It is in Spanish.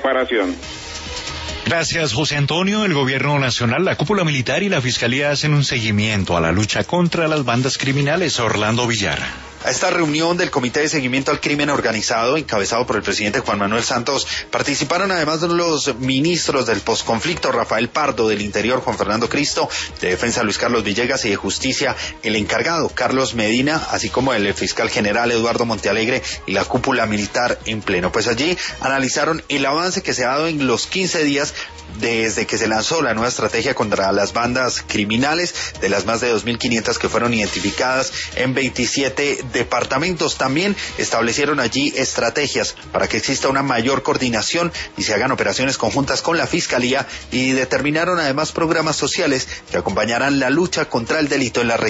preparación. Gracias, José Antonio. El Gobierno Nacional, la Cúpula Militar y la Fiscalía hacen un seguimiento a la lucha contra las bandas criminales. Orlando Villar. A esta reunión del Comité de Seguimiento al Crimen Organizado, encabezado por el presidente Juan Manuel Santos, participaron además los ministros del posconflicto, Rafael Pardo, del Interior, Juan Fernando Cristo, de Defensa, Luis Carlos Villegas, y de Justicia, el encargado, Carlos Medina, así como el fiscal general, Eduardo Montealegre, y la Cúpula Militar en pleno. Pues allí analizaron el avance que se ha dado en los 15 días desde que se lanzó la nueva estrategia contra las bandas criminales, de las más de 2.500 que fueron identificadas en 27 departamentos. También establecieron allí estrategias para que exista una mayor coordinación y se hagan operaciones conjuntas con la Fiscalía, y determinaron además programas sociales que acompañarán la lucha contra el delito en la región.